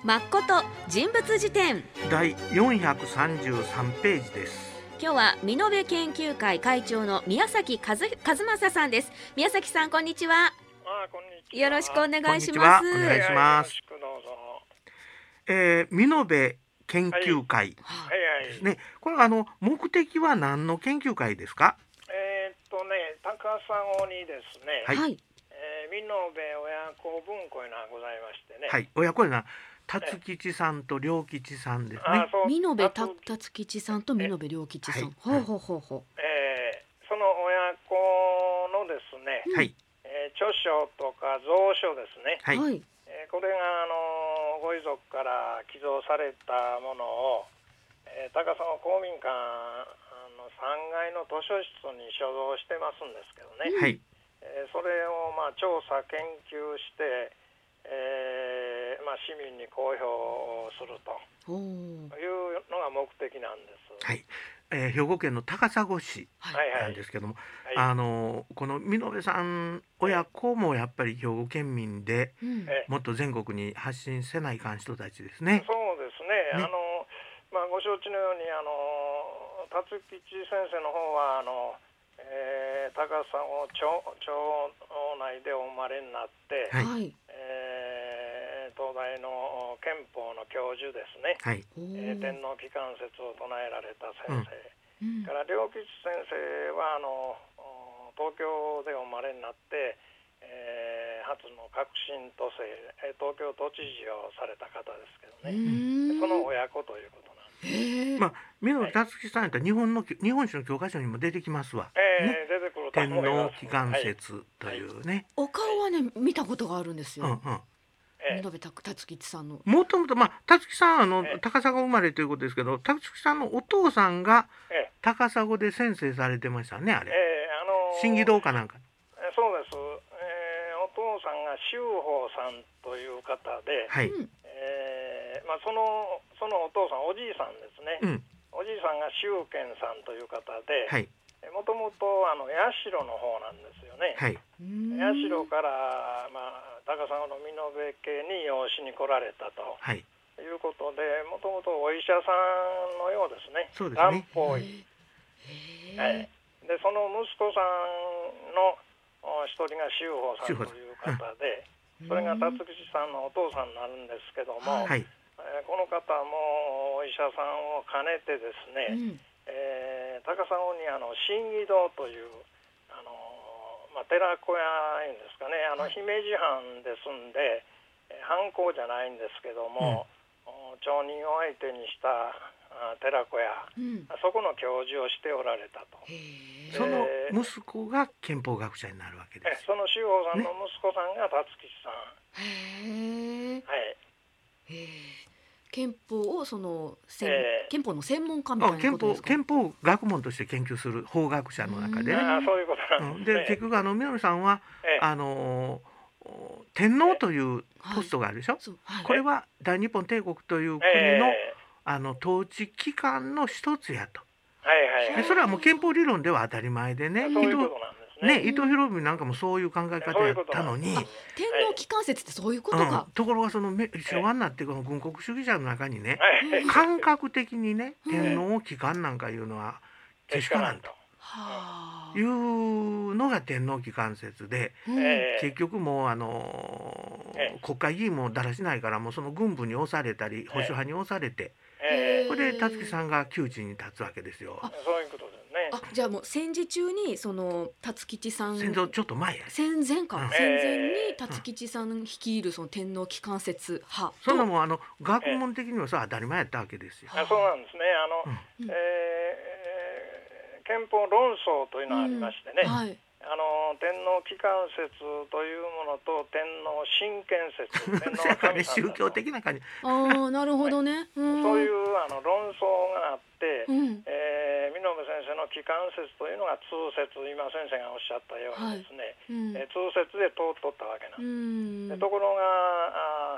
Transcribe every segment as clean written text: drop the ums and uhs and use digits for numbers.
誠人物辞典第433ページです。 今日は美濃部研究会会長の宮崎和正さんです。宮崎さん、こんにちは。 こんにちは。 よろしくお願いします。 お願いします。 よろしくどうぞ。 美濃部研究会ですね。これは目的は何の研究会ですか？ 高砂にですね、 はい。 美濃部親子文庫いうのがございましてね。 はい。親子な辰吉さんと良吉さんですね。 美濃部辰吉さんと美濃部良吉さん。ほう。 その親子のですね、 はい。 著書とか蔵書ですね。 はい。 これがご遺族から寄贈されたものを、高砂公民館の3階の図書室に所蔵してますんですけどね。 はい。 それを調査研究して、市民に公表するというのが目的なんです。 はい。兵庫県の高砂市なんですけども、この美濃部さん親子もやっぱり兵庫県民で、もっと全国に発信せないかん人たちですね。 そうですね。ご承知のように辰吉先生の方は高砂町内でお生まれになって、 はい。 東大の憲法の教授ですね。 はい。 天皇機関説を唱えられた先生、から良吉先生は東京でお生まれになって、初の革新都政、東京都知事をされた方ですけどね。その親子ということなんです。 美濃部辰吉さんやったら日本史の教科書にも出てきますわ。 出てくると天思います。 皇機関説というね。 お顔はね、見たことがあるんですよ。美濃部辰吉さんの。 もともと辰吉さん高砂生まれということですけど、辰吉さんのお父さんが高砂で先生されてましたね、あれ。新義堂かなんか。 そうです。お父さんが周法さんという方で、 はい。 そのお父さん、おじいさんですね。おじいさんが周健さんという方で、 はい。 もともと社の方なんですよね。 はい。 社から高砂の美濃部家に養子に来られたと。 はい。 いうことで、もともとお医者さんのようですね。 そうですね。 蘭方医。で、その息子さんの一人が周法さんという方で、それが辰吉さんのお父さんになるんですけども、 はい。 この方もお医者さんを兼ねてですね、高砂に新義堂という寺子屋いうんですかね、姫路藩で住んで藩校じゃないんですけども、町人を相手にした寺子屋、そこの教授をしておられたと。 その息子が憲法学者になるわけです。 その周法さんの息子さんが辰吉さん。 憲法を憲法の専門家みたいなことですか？ 憲法学問として研究する法学者の中でね。 そういうことなんですね。 で、結局美濃部さんは天皇というポストがあるでしょ。これは大日本帝国という国の統治機関の一つやと。でそれはもう憲法理論では当たり前でね。 そういうことなんですね。 伊藤博文なんかもそういう考え方やったのに、 天皇機関説ってそういうことか。 ところがその昭和になってこの軍国主義者の中にね、感覚的にね、天皇機関なんかいうのはけしからんというのが天皇機関説で、結局もう国会議員もだらしないから、もうその軍部に押されたり保守派に押されて、それで辰吉さんが窮地に立つわけですよ。 そういうことですね。 じゃあもう戦時中にその辰吉さん、 戦前ちょっと前や。 戦前に辰吉さん率いるその天皇機関説派と、 そんなもん学問的には当たり前やったわけですよ。 そうなんですね。憲法論争というのがありましてね、天皇機関説というものと天皇親権説、天皇神様宗教的な感じ。 なるほどね。 そういう論争があって、美濃部先生の機関説というのが通説、今先生がおっしゃったようにですね、通説で通っとったわけなんです。ところが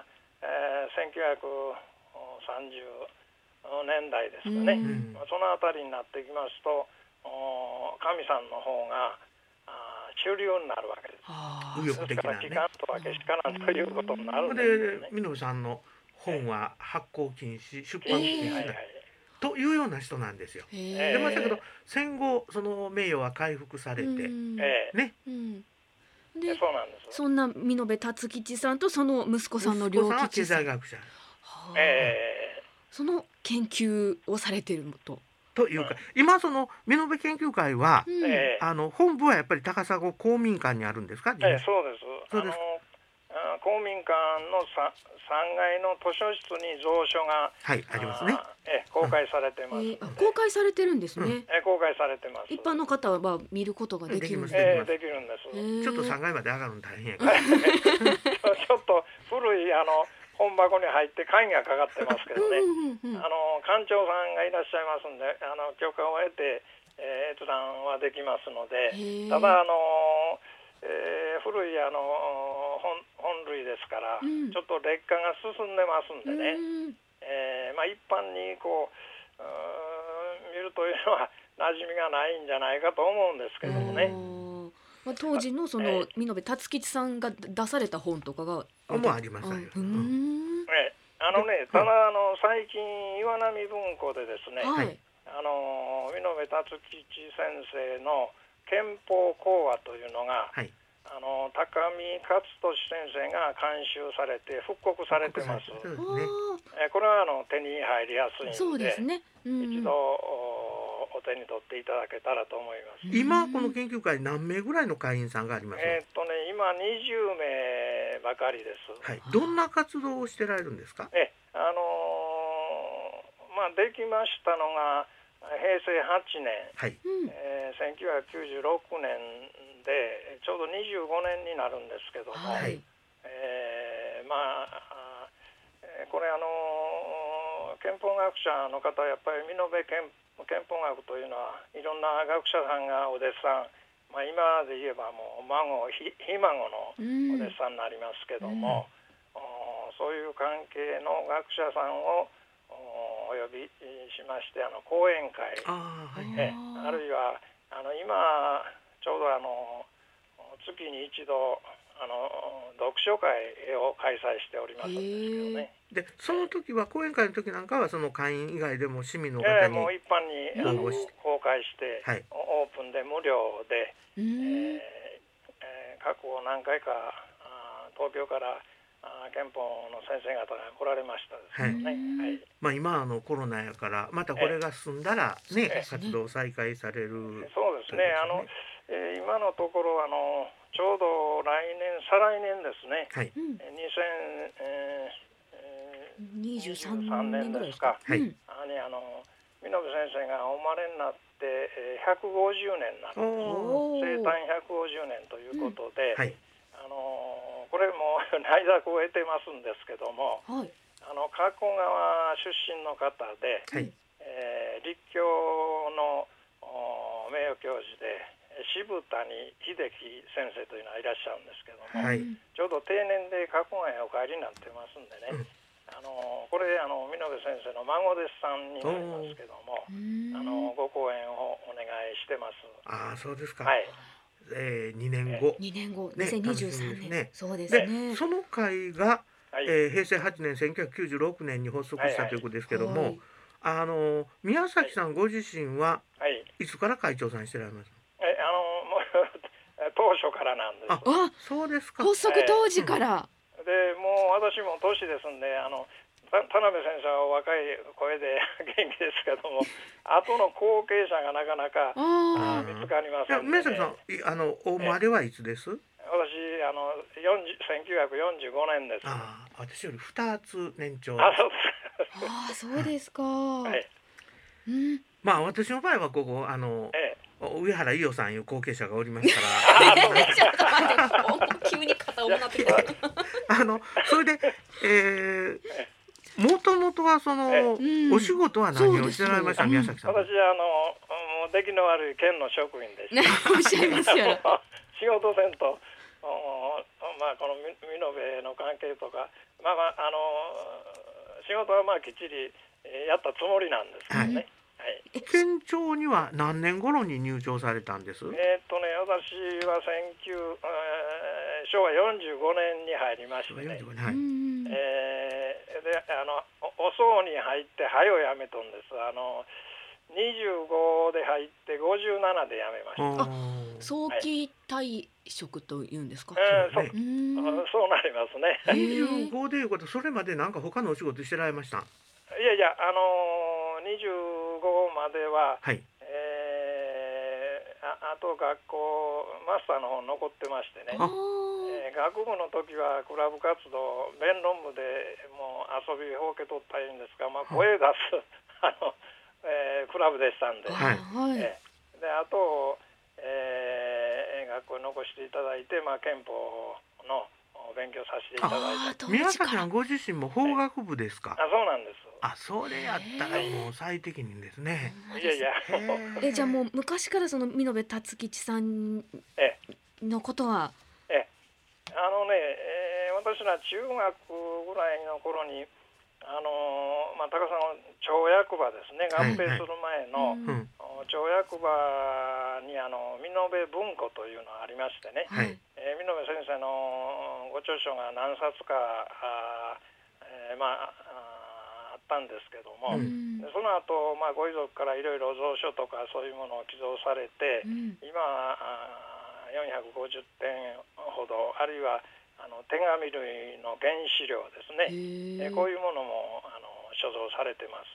1930年代ですかね、そのあたりになってきますと、神さんの方が主流になるわけです。 右翼的なね。 ですから機関とはけしからんということになるんですね。 で美濃部さんの本は発行禁止、出版禁止だ、というような人なんですよ。出ましたけど、戦後その名誉は回復されて、ね。 で、 そうなんです。 そんな美濃部達吉さんとその息子さんの良吉さん、 経済学者、 その研究をされていると。 というか、今その美濃部研究会は、本部はやっぱり高砂公民館にあるんですか？ そうです。公民館の3階の図書室に蔵書が、 ありますね。 公開されてます。 公開されてるんですね。 公開されてます。 一般の方は見ることができるんです。 できるんです。 ちょっと3階まで上がるの大変やから。 ちょっと古い本箱に入って鍵がかかってますけどね。館長さんがいらっしゃいますんで、許可を得て閲覧はできますので、ただ古い本類ですから、ちょっと劣化が進んでますんでね、一般に見るというのは馴染みがないんじゃないかと思うんですけどもね。 当時のその美濃部達吉さんが出された本とかがもあります。 ただ最近岩波文庫でですね、美濃部達吉先生の憲法講話というのが、高見勝利先生が監修されて復刻されてます。これは手に入りやすいので、一度お手に取っていただけたらと思います。 今この研究会何名ぐらいの会員さんがあります？ 今20名ばかりです。 どんな活動をしてられるんですか？ できましたのが平成8年、1996年でちょうど25年になるんですけども、これ憲法学者の方はやっぱり美濃部憲法学というのはいろんな学者さんがお弟子さん、今で言えばもうひ孫のお弟子さんになりますけども、そういう関係の学者さんをお呼びしまして講演会、あるいは今ちょうど月に一度読書会を開催しておりますんですけどね。 でその時は講演会の時なんかはその会員以外でも市民の方にもう一般に公開して、オープンで無料で、過去何回か東京から憲法の先生方が来られましたですね。 今コロナやからまたこれが済んだら活動再開される。 そうですね。今のところちょうど再来年ですね。 2023年ですか。美濃部先生がお生まれになって150年になるんです。生誕150年ということで、これも内諾を得てますんですけども、加古川出身の方で、立教の名誉教授で渋谷秀樹先生というのがいらっしゃるんですけども、ちょうど定年で加古川へお帰りになってますんでね、これ美濃部先生の孫弟子さんになりますけども、ご講演をお願いしてます。 そうですか。2年後 2023年、そうですね。 その会が平成8年1996年に発足したということですけども、宮崎さんご自身はいつから会長さんしてられます？ 当初からなんです。 そうですか。 発足当時から。 でもう私も年ですんで田辺先生は若い声で元気ですけども、後の後継者がなかなか見つかりませんね。 宮崎さんお生まれはいつです？ 私1945年です。 私より2つ年長。 そうですか。 私の場合はここ上原伊代さんいう後継者がおりますから。 ちょっと待って、急に肩重なってきた。 それでもともとはそのお仕事は何をしてられました？宮崎さん。 私もう出来の悪い県の職員でした。 おっしゃいますよ。 仕事せんとこの美濃部の関係とか仕事はきっちりやったつもりなんですけどね。 県庁には何年頃に入庁されたんです？ 私は昭和45年に入りましてね。 でお層に入ってはよやめとんです。25で入って57でやめました。 早期退職というんですか。 そうなりますね。 25でいうこと、それまでなんか他のお仕事してられました？ いやいや、25までは、あと学校マスターの方残ってましてね、学部の時はクラブ活動、弁論部でもう遊びほうけとったらいいんですが、声出すクラブでしたんで、であと、学校に残していただいて、憲法の勉強させていただいた。 宮崎さんご自身も法学部ですか？ そうなんです。 それやったらもう最適任ですね。 いやいや。 じゃあもう昔からその美濃部達吉さんのことは。 私ら中学ぐらいの頃に高さんの町役場ですね、合併する前の町役場に美濃部文庫というのがありましてね、美濃部先生のご著書が何冊かあったんですけども、その後、ご遺族からいろいろ蔵書とかそういうものを寄贈されて、今450点ほど、あるいは手紙類の原資料ですね、こういうものも所蔵されてます。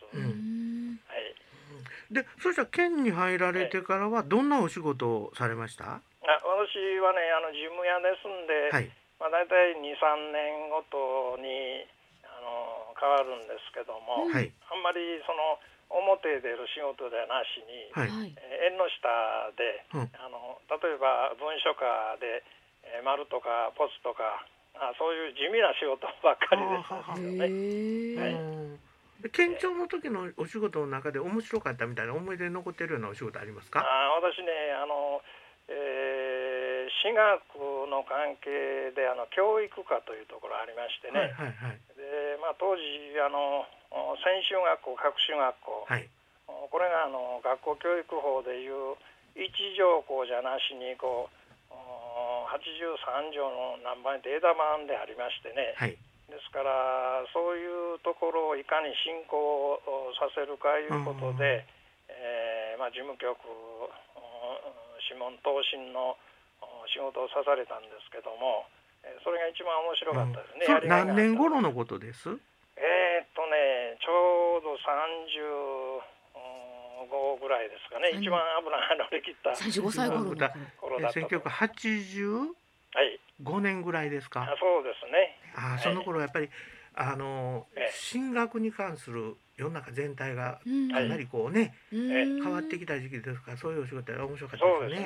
で、そしたら県に入られてからはどんなお仕事をされました？ 私はね、事務屋ですんで、だいたい 2,3 年ごとに変わるんですけども、あんまりその表へ出る仕事ではなしに、縁の下で、例えば文書課で丸とかポスとか、そういう地味な仕事ばっかりですよね。 県庁の時のお仕事の中で面白かったみたいな思い出に残ってるようなお仕事ありますか？ 私ね、私学の関係で教育科というところありましてね、で当時専修学校、各種学校、これが学校教育法でいう一条項じゃなしに83条の何番で枝番でありましてね、ですからそういうところをいかに進行させるかいうことで、事務局諮問答申の仕事をさされたんですけども、それが一番面白かったですね。 それ何年頃のことです？ ちょうど35ぐらいですかね。一番危ない乗り切った 35歳頃だ 1985年ぐらいですか？ そうですね。 その頃やっぱり進学に関する世の中全体がかなり変わってきた時期ですから、そういうお仕事は面白かったですね。 そうですね。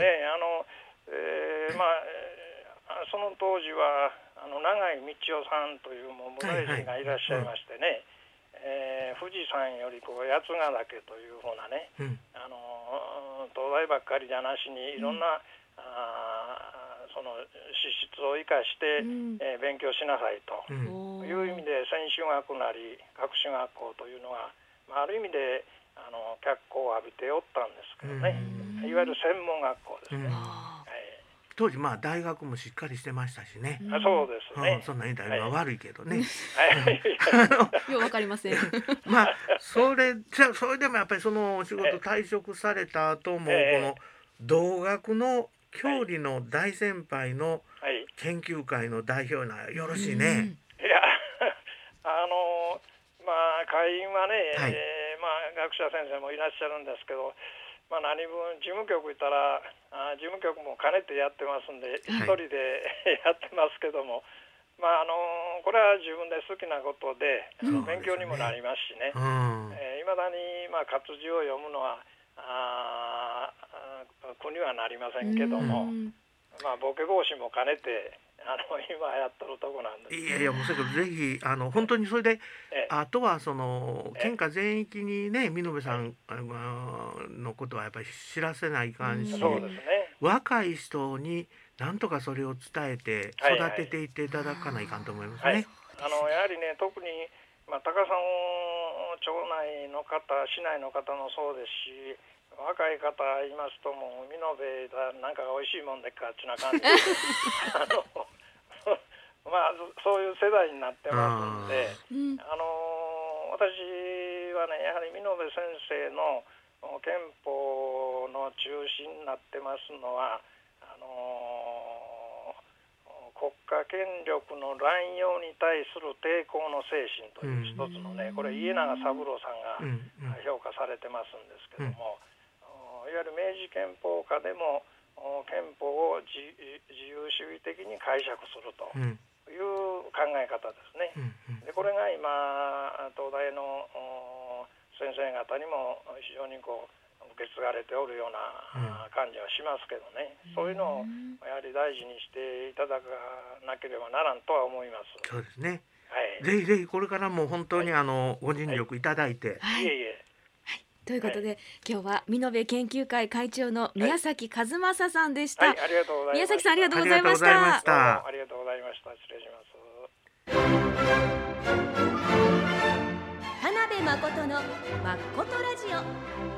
その当時は永井道夫さんというもう無大臣がいらっしゃいましてね、富士山より八ヶ岳というふうなね、東大ばっかりじゃなしにいろんな、その資質を生かして、勉強しなさいという意味で専修学なり各種学校というのは、ある意味で脚光を浴びておったんですけどね、いわゆる専門学校ですね。 当時大学もしっかりしてましたしね。 そうですね。 そんな言いたら悪いけどね。 ようわかりません。 それでもやっぱりそのお仕事退職された後もこの同学の郷里の大先輩の研究会の代表なよろしいね。 いや会員はね、学者先生もいらっしゃるんですけど、何分事務局行ったら事務局も兼ねてやってますんで、一人でやってますけども、これは自分で好きなことで勉強にもなりますしね、いまだに活字を読むのは苦にはなりませんけども、ボケ防止も兼ねて今やってるとこなんです。 いやもうそれからぜひ本当にそれであとはその県下全域にね美濃部さんのことはやっぱり知らせないかんし、若い人になんとかそれを伝えて育てていっていただかないかんと思いますね。 やはりね、特に高さん町内の方、市内の方もそうですし、若い方言いますともう美濃部だなんか美味しいもんでっかっちゅうな感じでそういう世代になってますんで、私はねやはり見延先生の憲法の中心になってますのは国家権力の乱用に対する抵抗の精神という一つのね、これ家長三郎さんが評価されてますんですけども、いわゆる明治憲法下でも憲法を自由主義的に解釈するという考え方ですね。でこれが今東大の先生方にも非常に受け継がれておるような感じはしますけどね、そういうのをやはり大事にしていただかなければならんとは思います。 そうですね、 はい、 ぜひぜひこれからも本当にご尽力いただいて、 いえということで、今日は見延研究会会長の宮崎和正さんでした。 ありがとうございます。 宮崎さんありがとうございました。 ありがとうございました。失礼します。 田辺誠のまことラジオ。